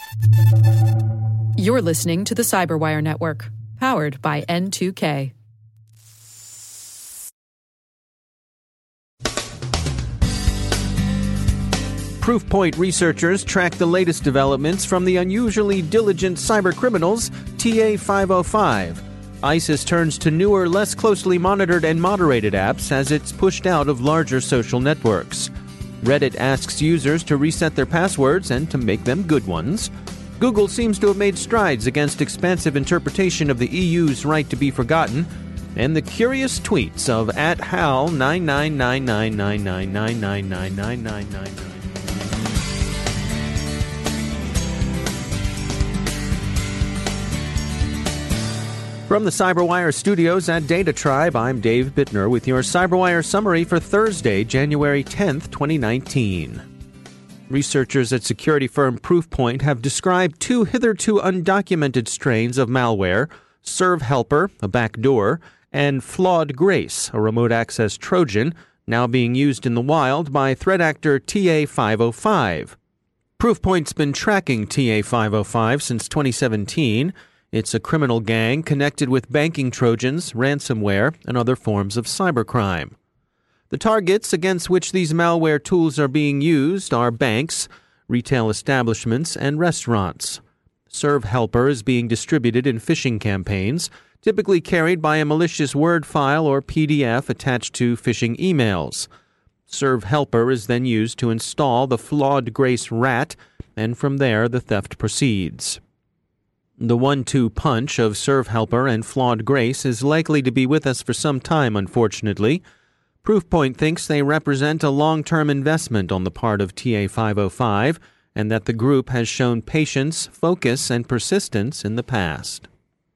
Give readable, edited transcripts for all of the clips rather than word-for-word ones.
You're listening to the Cyberwire Network, powered by N2K. Proofpoint researchers track the latest developments from the unusually diligent cybercriminals TA-505. ISIS turns to newer, less closely monitored and moderated apps as it's pushed out of larger social networks. Reddit asks users to reset their passwords and to make them good ones. Google seems to have made strides against expansive interpretation of the EU's right to be forgotten. And the curious tweets of @HAL999999999999999. From the Cyberwire studios at Data Tribe, I'm Dave Bittner with your Cyberwire summary for Thursday, January 10th, 2019. Researchers at security firm Proofpoint have described two hitherto undocumented strains of malware, ServeHelper, a backdoor, and Flawed Grace, a remote access Trojan, now being used in the wild by threat actor TA-505. Proofpoint's been tracking TA-505 since 2017. It's a criminal gang connected with banking Trojans, ransomware, and other forms of cybercrime. The targets against which these malware tools are being used are banks, retail establishments, and restaurants. ServeHelper is being distributed in phishing campaigns, typically carried by a malicious Word file or PDF attached to phishing emails. ServeHelper is then used to install the Flawed Grace rat, and from there the theft proceeds. The 1-2 punch of ServeHelper and Flawed Grace is likely to be with us for some time, unfortunately. Proofpoint thinks they represent a long-term investment on the part of TA-505, and that the group has shown patience, focus, and persistence in the past.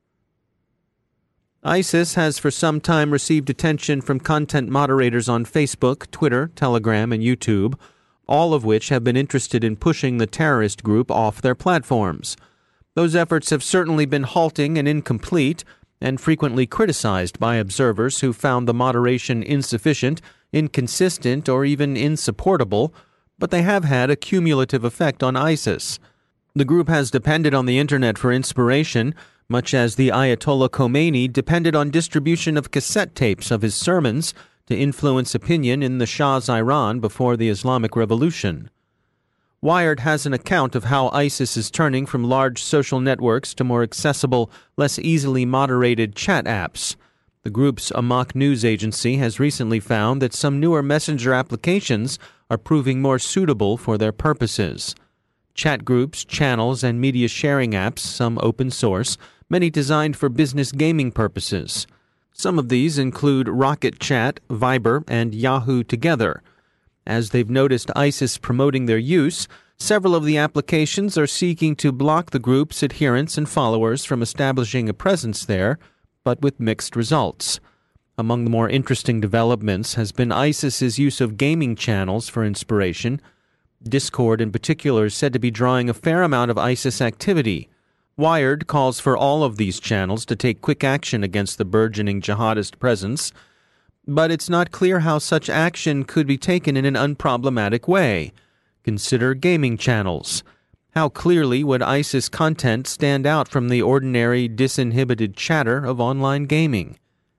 ISIS has for some time received attention from content moderators on Facebook, Twitter, Telegram, and YouTube, all of which have been interested in pushing the terrorist group off their platforms. Those efforts have certainly been halting and incomplete, and frequently criticized by observers who found the moderation insufficient, inconsistent, or even insupportable, but they have had a cumulative effect on ISIS. The group has depended on the internet for inspiration, much as the Ayatollah Khomeini depended on distribution of cassette tapes of his sermons to influence opinion in the Shah's Iran before the Islamic Revolution. Wired has an account of how ISIS is turning from large social networks to more accessible, less easily moderated chat apps. The group's Amok news agency has recently found that some newer messenger applications are proving more suitable for their purposes. Chat groups, channels, and media sharing apps, some open source, many designed for business gaming purposes. Some of these include Rocket Chat, Viber, and Yahoo Together. As they've noticed ISIS promoting their use, several of the applications are seeking to block the group's adherents and followers from establishing a presence there, but with mixed results. Among the more interesting developments has been ISIS's use of gaming channels for inspiration. Discord in particular is said to be drawing a fair amount of ISIS activity. Wired calls for all of these channels to take quick action against the burgeoning jihadist presence, but it's not clear how such action could be taken in an unproblematic way. Consider gaming channels. How clearly would ISIS content stand out from the ordinary, disinhibited chatter of online gaming?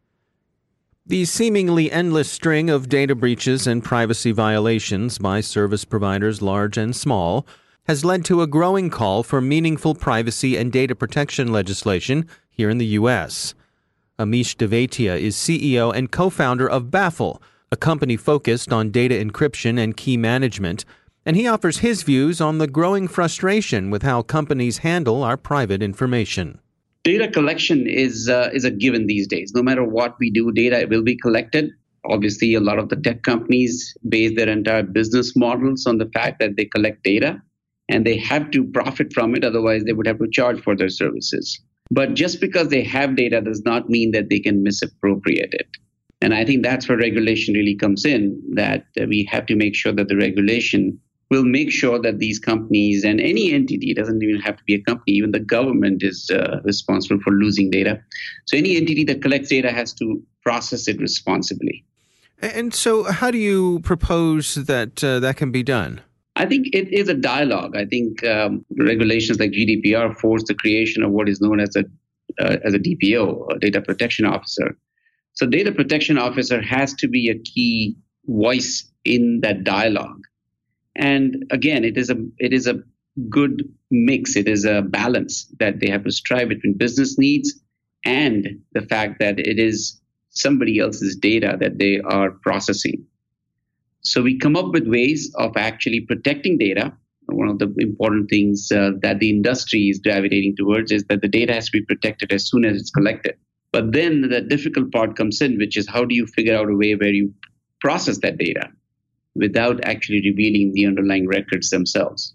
The seemingly endless string of data breaches and privacy violations by service providers large and small has led to a growing call for meaningful privacy and data protection legislation here in the U.S. Amish Devatia is CEO and co-founder of Baffle, a company focused on data encryption and key management, and he offers his views on the growing frustration with how companies handle our private information. Data collection is a given these days. No matter what we do, data will be collected. Obviously, a lot of the tech companies base their entire business models on the fact that they collect data, and they have to profit from it. Otherwise, they would have to charge for their services. But just because they have data does not mean that they can misappropriate it. And I think that's where regulation really comes in, that we have to make sure that the regulation will make sure that these companies and any entity, doesn't even have to be a company, even the government is responsible for losing data. So any entity that collects data has to process it responsibly. And so how do you propose that that can be done? I think it is a dialogue. I think regulations like GDPR force the creation of what is known as a DPO, a data protection officer. So data protection officer has to be a key voice in that dialogue. And again, it is a good mix. It is a balance that they have to strive between business needs and the fact that it is somebody else's data that they are processing. So we come up with ways of actually protecting data. One of the important things that the industry is gravitating towards is that the data has to be protected as soon as it's collected. But then the difficult part comes in, which is how do you figure out a way where you process that data without actually revealing the underlying records themselves.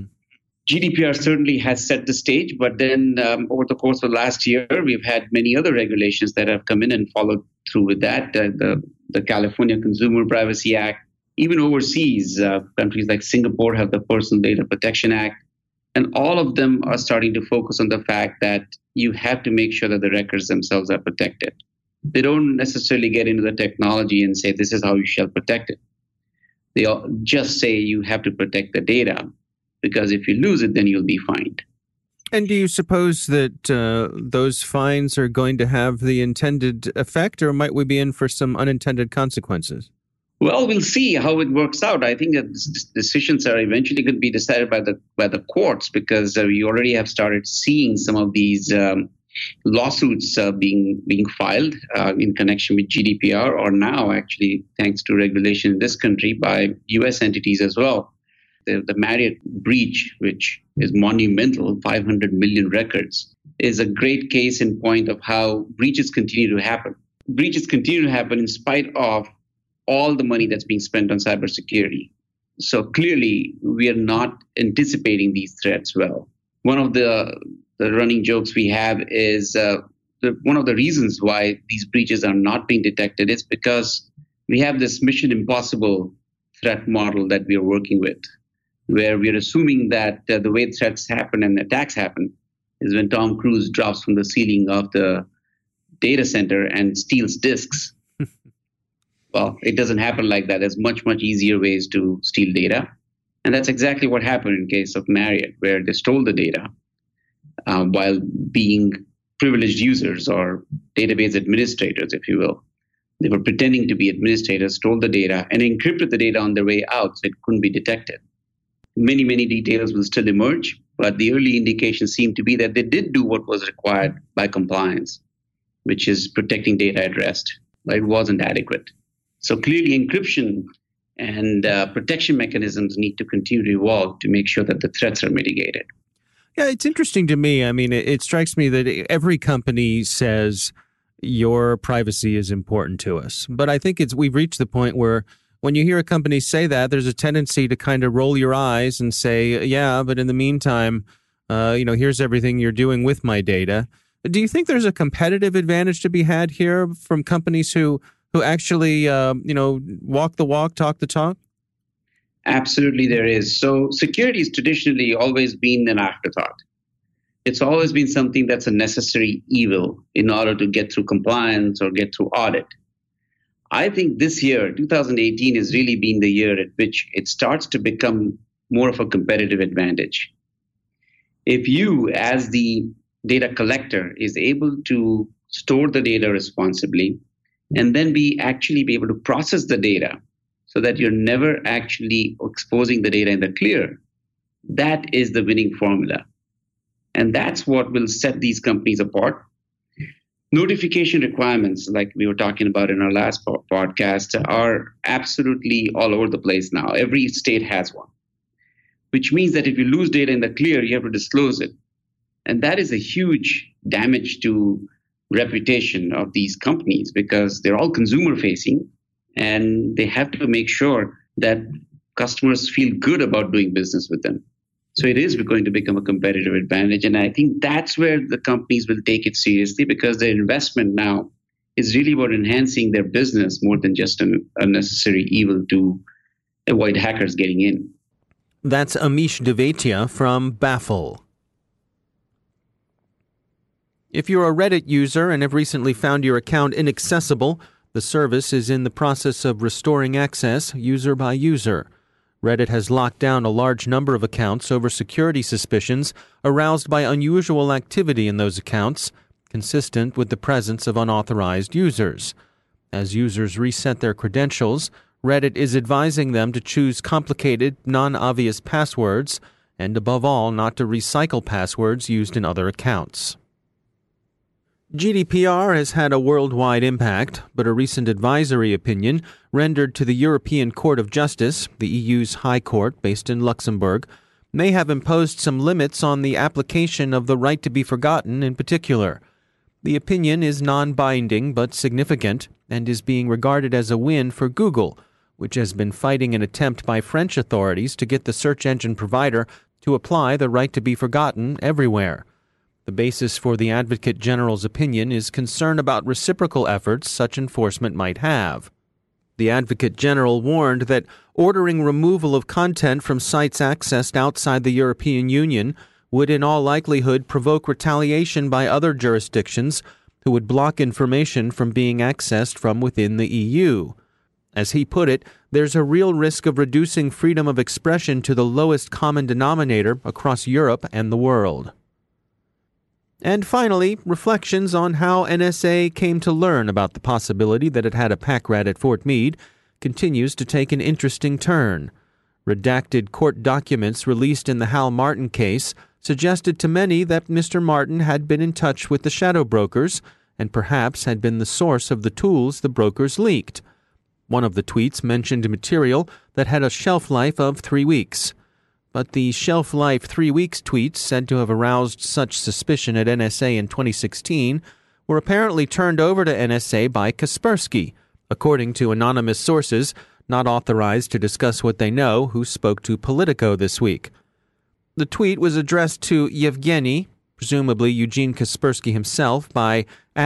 GDPR certainly has set the stage, but then over the course of last year, we've had many other regulations that have come in and followed through with that. The California Consumer Privacy Act, even overseas, countries like Singapore have the Personal Data Protection Act, and all of them are starting to focus on the fact that you have to make sure that the records themselves are protected. They don't necessarily get into the technology and say, this is how you shall protect it. They just say you have to protect the data, because if you lose it, then you'll be fined. And do you suppose that those fines are going to have the intended effect, or might we be in for some unintended consequences? Well, we'll see how it works out. I think that decisions are eventually going to be decided by the courts, because we already have started seeing some of these lawsuits being filed in connection with GDPR, or now actually, thanks to regulation in this country, by U.S. entities as well. The Marriott breach, which is monumental, 500 million records, is a great case in point of how breaches continue to happen. Breaches continue to happen in spite of all the money that's being spent on cybersecurity. So clearly, we are not anticipating these threats well. One of the running jokes we have is one of the reasons why these breaches are not being detected is because we have this Mission Impossible threat model that we are working with, where we are assuming that the way threats happen and attacks happen is when Tom Cruise drops from the ceiling of the data center and steals disks. Well, it doesn't happen like that. There's much, much easier ways to steal data. And that's exactly what happened in case of Marriott, where they stole the data while being privileged users or database administrators, if you will. They were pretending to be administrators, stole the data, and encrypted the data on their way out so it couldn't be detected. Many, many details will still emerge, but the early indications seem to be that they did do what was required by compliance, which is protecting data at rest, but it wasn't adequate. So clearly encryption and protection mechanisms need to continue to evolve to make sure that the threats are mitigated. Yeah, it's interesting to me. I mean, it strikes me that every company says your privacy is important to us. But I think we've reached the point where when you hear a company say that, there's a tendency to kind of roll your eyes and say, yeah, but in the meantime, here's everything you're doing with my data. Do you think there's a competitive advantage to be had here from companies who actually, walk the walk, talk the talk? Absolutely, there is. So security has traditionally always been an afterthought. It's always been something that's a necessary evil in order to get through compliance or get through audit. I think this year, 2018, has really been the year at which it starts to become more of a competitive advantage. If you, as the data collector, is able to store the data responsibly, and then be able to process the data so that you're never actually exposing the data in the clear, that is the winning formula. And that's what will set these companies apart. Notification requirements, like we were talking about in our last podcast, are absolutely all over the place now. Every state has one, which means that if you lose data in the clear, you have to disclose it. And that is a huge damage to reputation of these companies, because they're all consumer facing and they have to make sure that customers feel good about doing business with them. So it is going to become a competitive advantage. And I think that's where the companies will take it seriously, because their investment now is really about enhancing their business more than just an unnecessary evil to avoid hackers getting in. That's Amish Devatia from Baffle. If you're a Reddit user and have recently found your account inaccessible, the service is in the process of restoring access user by user. Reddit has locked down a large number of accounts over security suspicions aroused by unusual activity in those accounts, consistent with the presence of unauthorized users. As users reset their credentials, Reddit is advising them to choose complicated, non-obvious passwords, and above all, not to recycle passwords used in other accounts. GDPR has had a worldwide impact, but a recent advisory opinion rendered to the European Court of Justice, the EU's High Court based in Luxembourg, may have imposed some limits on the application of the right to be forgotten in particular. The opinion is non-binding but significant and is being regarded as a win for Google, which has been fighting an attempt by French authorities to get the search engine provider to apply the right to be forgotten everywhere. The basis for the Advocate General's opinion is concern about reciprocal efforts such enforcement might have. The Advocate General warned that ordering removal of content from sites accessed outside the European Union would in all likelihood provoke retaliation by other jurisdictions who would block information from being accessed from within the EU. As he put it, there's a real risk of reducing freedom of expression to the lowest common denominator across Europe and the world. And finally, reflections on how NSA came to learn about the possibility that it had a pack rat at Fort Meade continues to take an interesting turn. Redacted court documents released in the Hal Martin case suggested to many that Mr. Martin had been in touch with the shadow brokers and perhaps had been the source of the tools the brokers leaked. One of the tweets mentioned material that had a shelf life of 3 weeks. But the shelf life 3 weeks tweets said to have aroused such suspicion at NSA in 2016 were apparently turned over to NSA by Kaspersky, according to anonymous sources not authorized to discuss what they know who spoke to Politico this week. The tweet was addressed to Yevgeny, presumably Eugene Kaspersky himself, by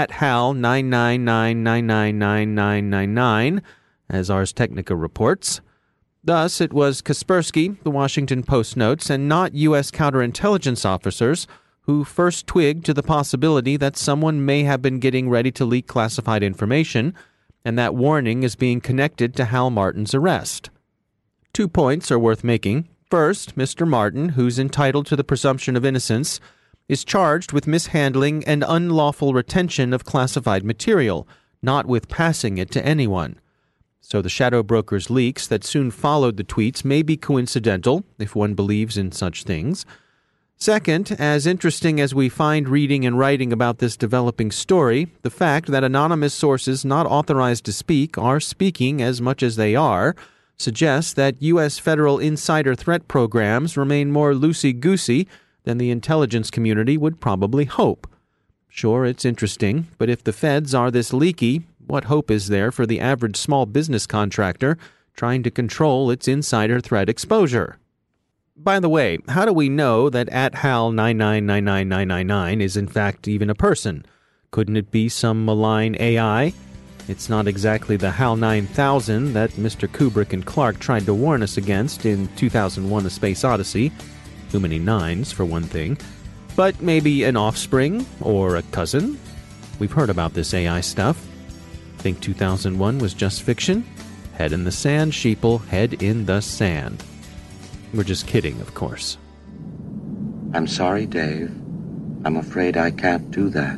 @Hal999999999, as Ars Technica reports. Thus, it was Kaspersky, the Washington Post notes, and not U.S. counterintelligence officers who first twigged to the possibility that someone may have been getting ready to leak classified information, and that warning is being connected to Hal Martin's arrest. 2 points are worth making. First, Mr. Martin, who's entitled to the presumption of innocence, is charged with mishandling and unlawful retention of classified material, not with passing it to anyone. So the shadow broker's leaks that soon followed the tweets may be coincidental, if one believes in such things. Second, as interesting as we find reading and writing about this developing story, the fact that anonymous sources not authorized to speak are speaking as much as they are suggests that U.S. federal insider threat programs remain more loosey-goosey than the intelligence community would probably hope. Sure, it's interesting, but if the feds are this leaky, what hope is there for the average small business contractor trying to control its insider threat exposure? By the way, how do we know that @Hal9999999 is in fact even a person? Couldn't it be some malign AI? It's not exactly the HAL 9000 that Mr. Kubrick and Clark tried to warn us against in 2001: A Space Odyssey. Too many nines, for one thing. But maybe an offspring or a cousin? We've heard about this AI stuff. Think 2001 was just fiction? Head in the sand, sheeple, head in the sand. We're just kidding, of course. I'm sorry, Dave. I'm afraid I can't do that.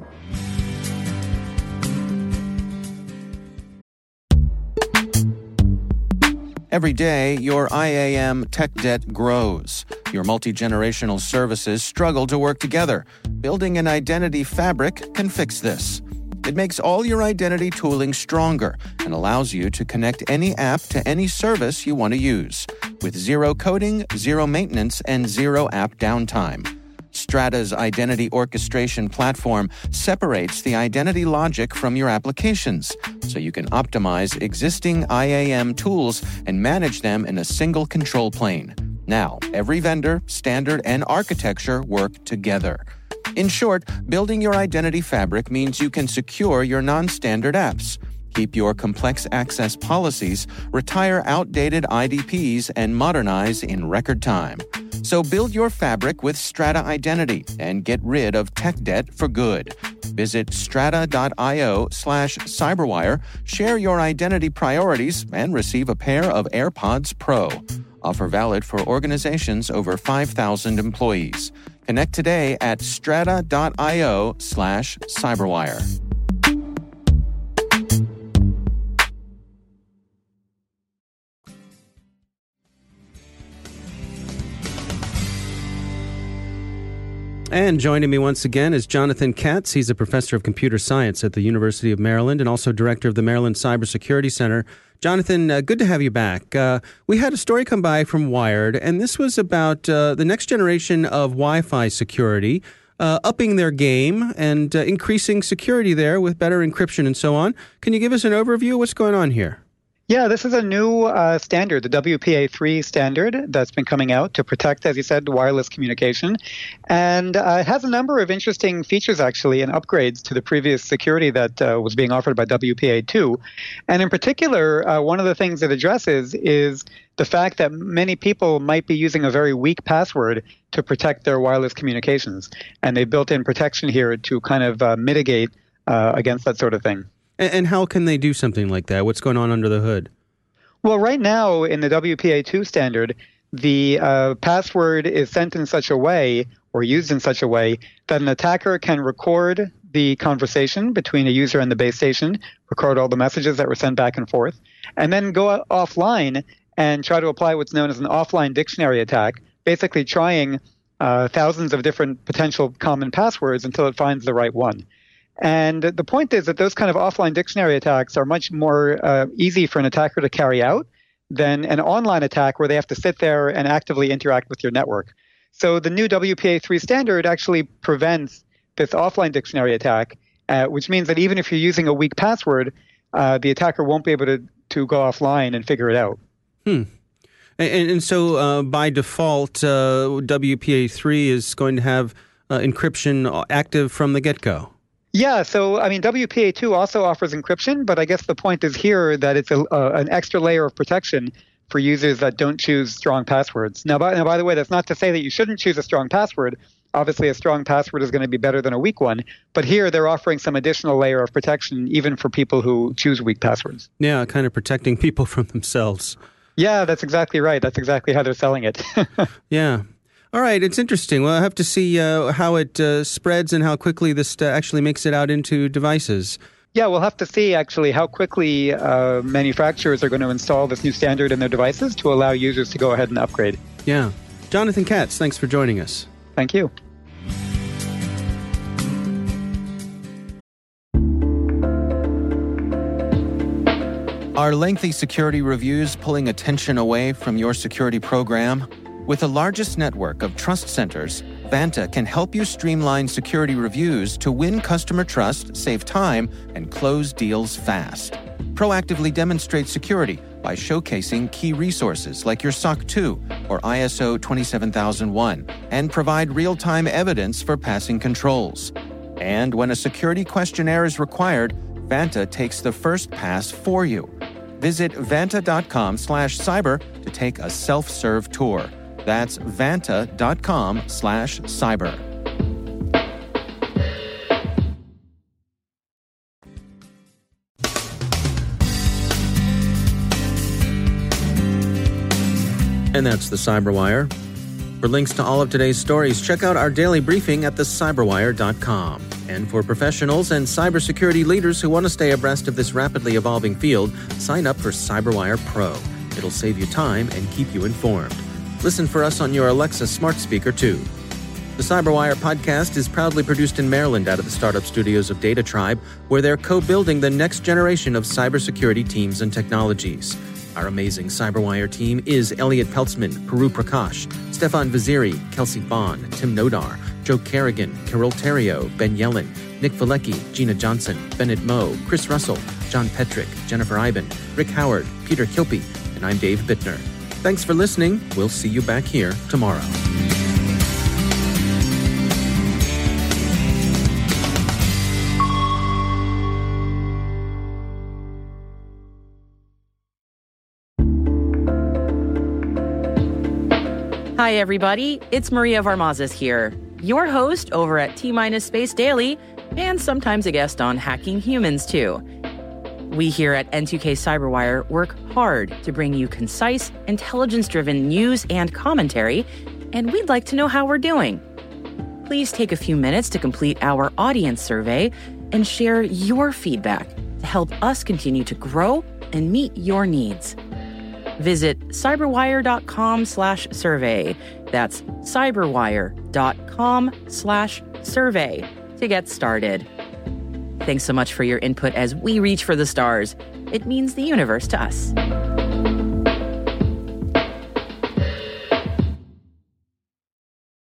Every day, your IAM tech debt grows. Your multi-generational services struggle to work together. Building an identity fabric can fix this. It makes all your identity tooling stronger and allows you to connect any app to any service you want to use, with zero coding, zero maintenance, and zero app downtime. Strata's identity orchestration platform separates the identity logic from your applications, so you can optimize existing IAM tools and manage them in a single control plane. Now, every vendor, standard, and architecture work together. In short, building your identity fabric means you can secure your non-standard apps, keep your complex access policies, retire outdated IDPs, and modernize in record time. So build your fabric with Strata Identity and get rid of tech debt for good. Visit strata.io/cyberwire, share your identity priorities, and receive a pair of AirPods Pro. Offer valid for organizations over 5,000 employees. Connect today at strata.io/cyberwire. And joining me once again is Jonathan Katz. He's a professor of computer science at the University of Maryland and also director of the Maryland Cybersecurity Center. Jonathan, good to have you back. We had a story come by from Wired, and this was about the next generation of Wi-Fi security, upping their game and increasing security there with better encryption and so on. Can you give us an overview of what's going on here? Yeah, this is a new standard, the WPA3 standard that's been coming out to protect, as you said, wireless communication. And it has a number of interesting features, actually, and upgrades to the previous security that was being offered by WPA2. And in particular, one of the things it addresses is the fact that many people might be using a very weak password to protect their wireless communications. And they built in protection here to kind of mitigate against that sort of thing. And how can they do something like that? What's going on under the hood? Well, right now in the WPA2 standard, the password is sent in such a way or used in such a way that an attacker can record the conversation between a user and the base station, record all the messages that were sent back and forth, and then go offline and try to apply what's known as an offline dictionary attack, basically trying thousands of different potential common passwords until it finds the right one. And the point is that those kind of offline dictionary attacks are much more easy for an attacker to carry out than an online attack where they have to sit there and actively interact with your network. So the new WPA3 standard actually prevents this offline dictionary attack, which means that even if you're using a weak password, the attacker won't be able to go offline and figure it out. And so by default, WPA3 is going to have encryption active from the get-go. Yeah, so I mean, WPA2 also offers encryption, but I guess the point is here that it's an extra layer of protection for users that don't choose strong passwords. Now, by the way, that's not to say that you shouldn't choose a strong password. Obviously, a strong password is going to be better than a weak one. But here, they're offering some additional layer of protection even for people who choose weak passwords. Yeah, kind of protecting people from themselves. Yeah, that's exactly right. That's exactly how they're selling it. Yeah. All right, it's interesting. Well, I'll have to see how it spreads and how quickly this actually makes it out into devices. Yeah, we'll have to see actually how quickly manufacturers are going to install this new standard in their devices to allow users to go ahead and upgrade. Yeah. Jonathan Katz, thanks for joining us. Thank you. Are lengthy security reviews pulling attention away from your security program? With the largest network of trust centers, Vanta can help you streamline security reviews to win customer trust, save time, and close deals fast. Proactively demonstrate security by showcasing key resources like your SOC 2 or ISO 27001 and provide real-time evidence for passing controls. And when a security questionnaire is required, Vanta takes the first pass for you. Visit vanta.com/cyber to take a self-serve tour. That's vanta.com/cyber. And that's the Cyberwire. For links to all of today's stories, check out our daily briefing at thecyberwire.com. And for professionals and cybersecurity leaders who want to stay abreast of this rapidly evolving field, sign up for CyberWire Pro. It'll save you time and keep you informed. Listen for us on your Alexa smart speaker, too. The Cyberwire podcast is proudly produced in Maryland out of the startup studios of Data Tribe, where they're co-building the next generation of cybersecurity teams and technologies. Our amazing Cyberwire team is Elliot Peltzman, Puru Prakash, Stefan Vaziri, Kelsey Bond, Tim Nodar, Joe Kerrigan, Carol Terrio, Ben Yellen, Nick Valecki, Gina Johnson, Bennett Moe, Chris Russell, John Petrick, Jennifer Iben, Rick Howard, Peter Kilpie, and I'm Dave Bittner. Thanks for listening. We'll see you back here tomorrow. Hi, everybody. It's Maria Varmazes here, your host over at T-Minus Space Daily, and sometimes a guest on Hacking Humans, too. We here at N2K Cyberwire work hard to bring you concise, intelligence-driven news and commentary, and we'd like to know how we're doing. Please take a few minutes to complete our audience survey and share your feedback to help us continue to grow and meet your needs. Visit cyberwire.com/survey. That's cyberwire.com/survey to get started. Thanks so much for your input as we reach for the stars. It means the universe to us.